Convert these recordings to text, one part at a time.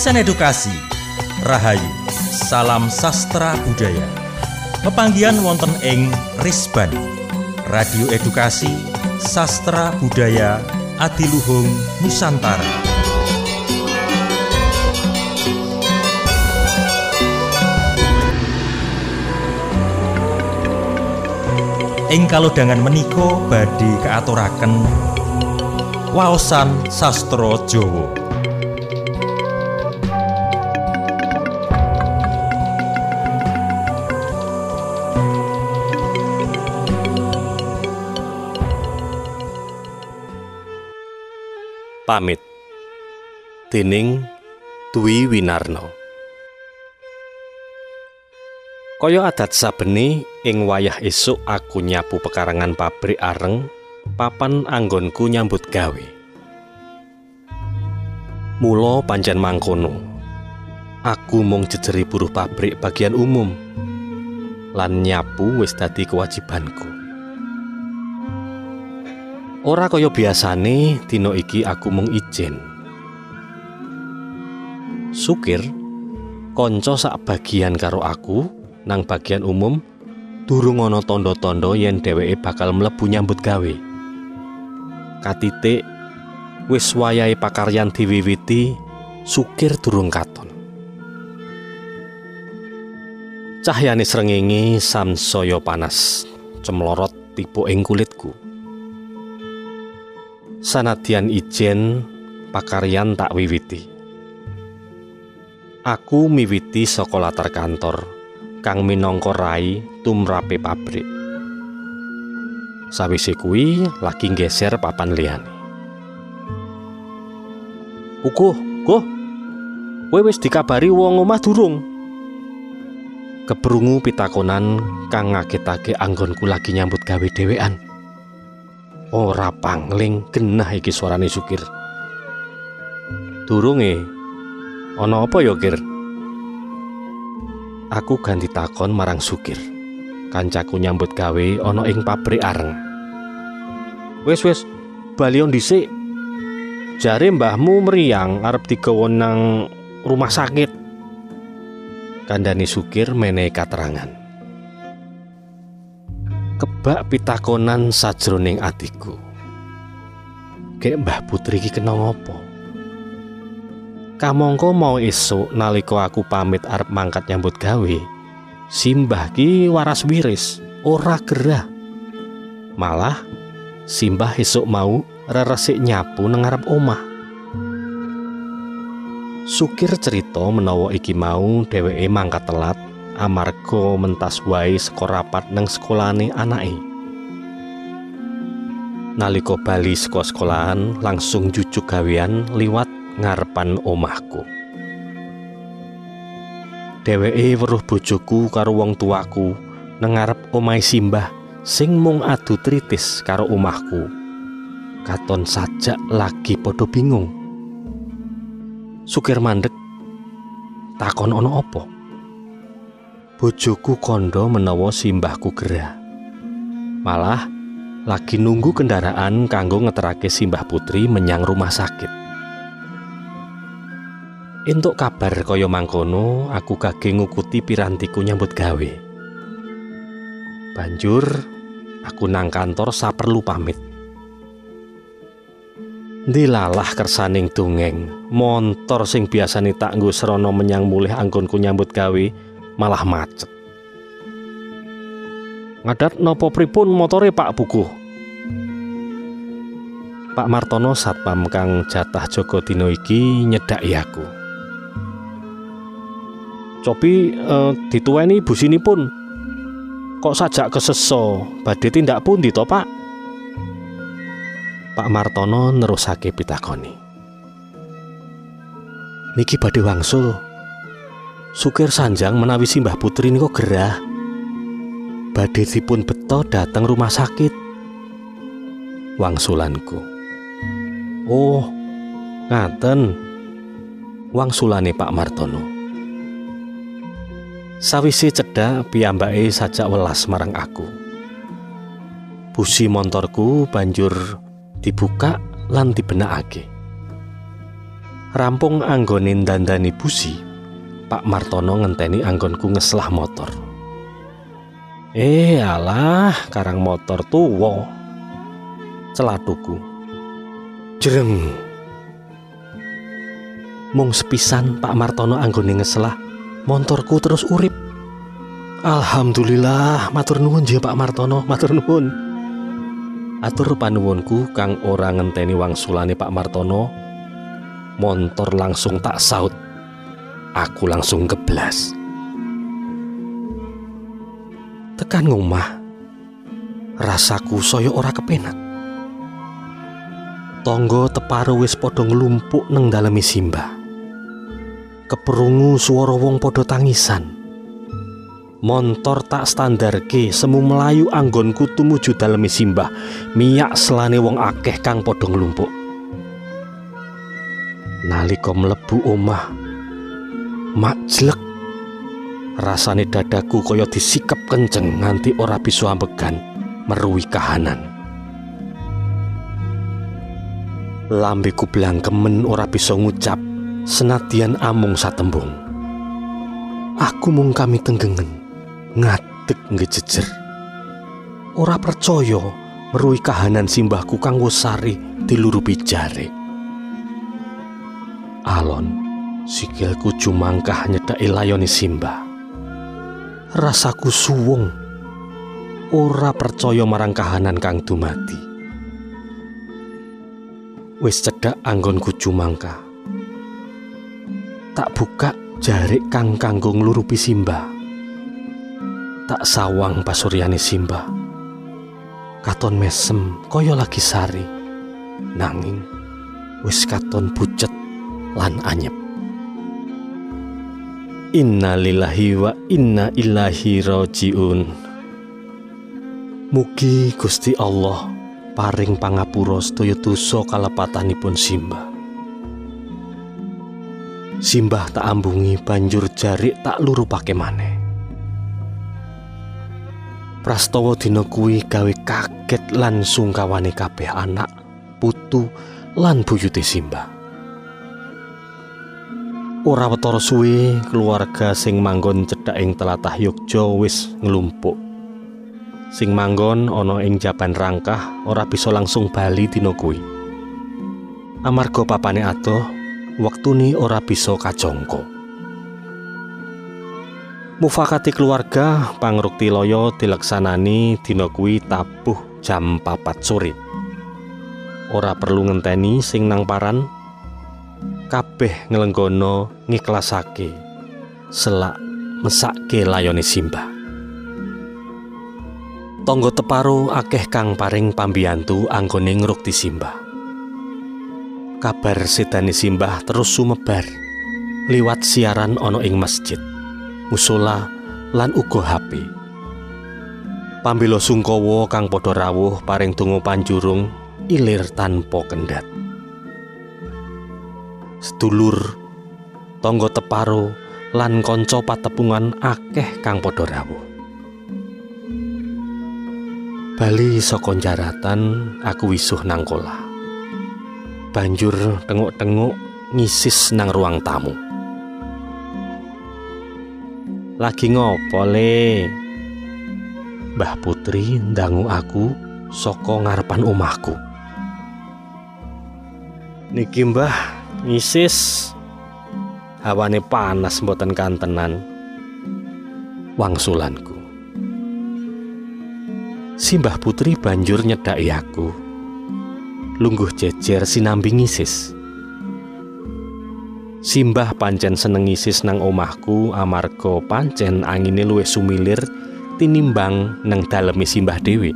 Pitadosan edukasi Rahayu Salam Sastra Budaya pepanggihan wonten ing Risban Radio Edukasi Sastra Budaya Adiluhung Nusantara. Ing kalodhangan menika badhe kaaturaken waosan sastra Jawa. Pamit dening Dwi Winarno. Kaya adat sabene ing wayah esuk aku nyapu pekarangan pabrik areng papan anggonku nyambut gawe. Mula pancen mangkono. Aku mung jejeri buruh pabrik bagian umum. Lan nyapu wis dadi kewajibanku. Ora kaya biasane dina iki aku mung ijen. Sukir kanca sak bagian karo aku nang bagian umum durung ana tanda-tanda yen dheweke bakal mlebu nyambut gawe. Katitik wis wayahe pakaryan diwiwiti, Sukir durung katon. Cahyane srengenge samsaya panas cemlorot tiba ing kulitku. Sanadyan ijen pakaryan tak wiwiti. Aku miwiti saka latar kantor kang minangka rai tumrape pabrik. Sawise kuwi lagi nggeser papan liyane. Kowe wis dikabari wong omah durung? Keprungu pitakonan kang ngagetake anggonku lagi nyambut gawe dhewean. Ora pangling genah iki suarane Sukir. Durunge. Ana apa ya, Kir? Aku ganti takon marang Sukir. Kancaku nyambut gawe ana ing pabrik areng. Wis, bali dhisik. Jare mbahmu mriyang arep digawa nang rumah sakit. Kandhane Sukir menehi katerangan. Kebak pitakonan sajroning atiku. Kek Mbah Putri iki kena ngopo? Kamangka mau esuk nalika aku pamit arep mangkat nyambut gawe, simbah ki waras wiris, ora gerah. Malah simbah esuk mau reresik nyapu nang ngarep omah. Sukir cerita menawa iki mau dheweke mangkat telat amarga mentas wae saka rapat nang sekolahane anake. Nalika bali saka sekolahan langsung jujuk gawean liwat ngarepan omahku. Dheweke weruh bojoku karo wong tuaku nang ngarep omahe simbah sing mung adu tritis karo omahku. Katon sajak lagi padha bingung. Sukir mandeg takon ana apa? Bojoku kandha menawa simbahku gerah. Malah lagi nunggu kendaraan kanggo ngeterake Simbah Putri menyang rumah sakit. Entuk kabar kaya mangkono, aku kagek ngukuti pirantiku nyambut gawe. Banjur aku nang kantor saperlu pamit. Ndilalah kersaning dongeng, montor sing biasane tak nggo srana menyang mulih anggonku nyambut gawe malah macet. Ngadat napa pripun motore Pak Bukuh? Pak Martono satpam kang jatah jaga dina iki nyedhaki aku. Copi dituweni businipun. Kok sajak keseso, badhe tindak pundi to, Pak? Pak Martono nerusake pitakoni. Niki badhe wangsul. Sukir sanjang menawi Simbah Putri niku gerah. Badhe dipun beto dateng rumah sakit. Wangsulanku. Oh, ngaten. Wangsulane Pak Martono. Sawise cedhak piyambake sajak welas marang aku. Busi montorku banjur dibuka lan dibenakake. Rampung anggone ndandani busi, Pak Martono ngenteni anggonku ngeslah motor. Alah, karang motor tuwa. Celatuku. Jreng. Mung sepisan Pak Martono anggone ngeslah, motorku terus urip. Alhamdulillah, matur nuwun nggih Pak Martono, matur nuwun. Atur panuwunku kang ora ngenteni wangsulane Pak Martono. Montor langsung tak saut. Aku langsung geblas. Tekan ngomah, rasaku saya ora kepenak. Tonggo teparo wis padha nglumpuk nang dalemi Simbah. Keprungu swara wong padha tangisan. Montor tak standarke semu melayu anggonku tumuju dalemi Simbah, miyak selane wong akeh kang padha nglumpuk. Nalika mlebu omah, majlek. Rasane dadaku kaya disikep kenceng nganti ora bisa ambegan meruhi kahanan. Lambeku blangkemen ora bisa ngucap senadyan amung satembung. Aku mung kami tenggengen, ngadeg ngejejer. Ora percaya meruhi kahanan simbahku kang wis sari dilurupi jare. Alon, sikilku jumangkah nyedhaki layone Simbah. Rasaku suwung, ora percaya marang kahanan kang dumadi. Wis cedhak anggonku jumangkah. Tak buka jarik kang kanggo nglurupi Simbah. Tak sawang pasuryane Simbah. Katon mesem kaya lagi sari, nanging wis katon pucet lan anyep. Innalillahi wa inna ilaihi rajiun. Mugi Gusti Allah paring pangapura sedaya dosa kalepatanipun Simbah. Simbah tak ambungi banjur jarik tak lurupake maneh. Prastawa dina kuwi gawe kaget lan sungkawane kabeh anak, putu lan buyute Simbah. Ora wetara suwe keluarga sing manggon cedhak ing tlatah Yogya wis nglumpuk. Sing manggon ana ing Jaban Rangkah ora bisa langsung bali dina kuwi. Amarga papane adoh, wektune ora bisa kajangka. Mufakati keluarga pangrukti loyo dileksanani dina kuwi tabuh jam 4 sore. Ora perlu ngenteni sing nang paran. Kabeh nglenggono ngiklasake selak mesake layone Simbah. Tonggo teparo akeh kang paring pambiyantu anggone ngrukti Simbah. Kabar sedane Simbah terus sumebar liwat siaran ana ing masjid, musala lan uga HP. Pambela sungkawa kang padha rawuh paring donga panjurung ilir tanpa kendhat. Sedulur, tonggo teparo lan kanca patepungan akeh kang padha rawuh. Bali saka jaratan aku wisuh nang kolah. Banjur tenguk-tenguk ngisis nang ruang tamu. Lagi ngopo le? Mbah Putri ndangu aku saka ngarepan omahku. Niki Mbah ngisis, hawane panas mboten kantenan, wangsulanku. Simbah Putri banjur nyedhaki aku, lungguh jejer sinambi ngisis. Simbah pancen seneng ngisis nang omahku amarga pancen angine luwih sumilir tinimbang nang daleme Simbah dhewe.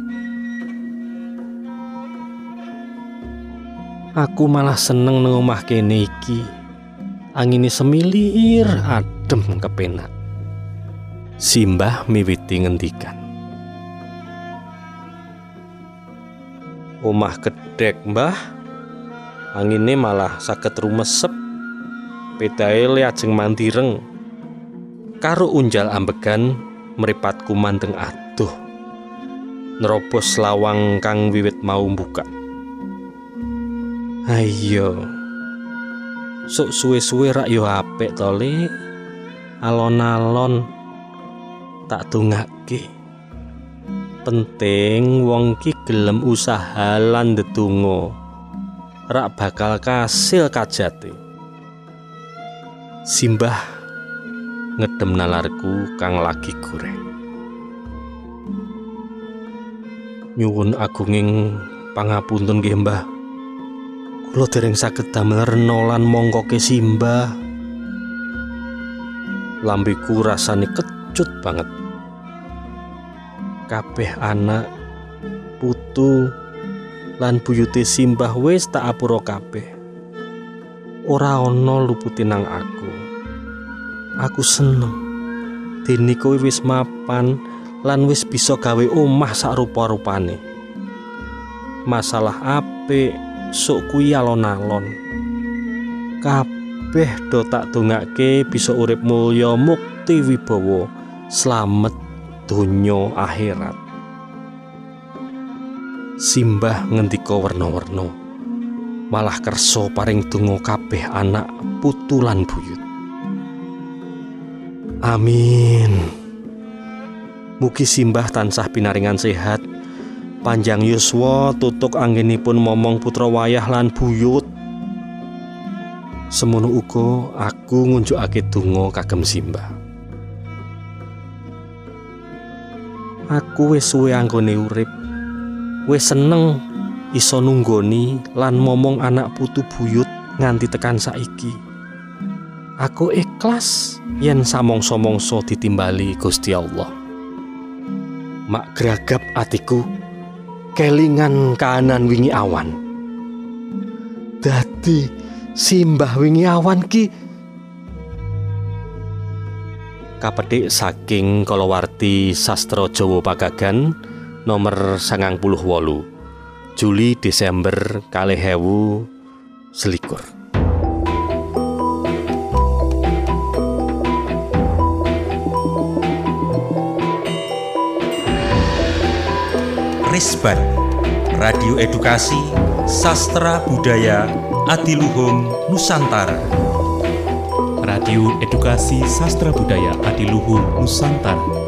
Aku malah seneng nang omah kene iki. Angine semilir, adem kepenak. Simbah miwiti ngendikan. Omah gedhek, Mbah. Angine malah saged rumesep. Pedae ajeng mandireng. Karo unjal ambegan mripatku mandeng adoh. Nerobos lawang kang wiwit mau buka. Ayo, Sok suwe-suwe rak yo apik to, Lik. Alon-alon tak dongake. Penting wong ki gelem usaha lan ndedonga. Rak bakal kasil kajate. Simbah ngedem nalarku kang lagi goreng. Nyuwun agunging pangapunten nggih, Mbah. Kula dereng saged damel rena lan mongkoke simbah. Lambeku rasane kecut banget. Kabeh anak, putu, lan buyute simbah wis tak apura kabeh. Ora ana luputi nang aku. Aku seneng. Dene kowe wis mapan lan wis bisa gawe omah sak rupa-rupane. Masalah apik sok kuwi alon-alon. Kabeh do tak dongake bisa urip mulya mukti wibawa, slamet donya akhirat. Simbah ngendika werna-werna, malah kersa paring donga kabeh anak, putu lan buyut. Amin. Mugi simbah tansah pinaringan sehat, panjang yuswa, tutuk anggenipun momong putra wayah lan buyut. Semono uga aku ngunjukake donga kagem simbah. Aku wis suwe anggone urip, wis seneng iso nunggoni lan momong anak putu buyut nganti tekan saiki. Aku ikhlas yen samangsa-mangsa ditimbali Gusti Allah. Mak gragap atiku kelingan kahanan wingi awan. Dadi simbah wingi awan ki kapethik saking kalawarti Sastra Jawa Pagagan nomor 98 Juli Desember 2021. Risban, Radio Edukasi Sastra Budaya Adiluhung Nusantara. Radio Edukasi Sastra Budaya Adiluhung Nusantara.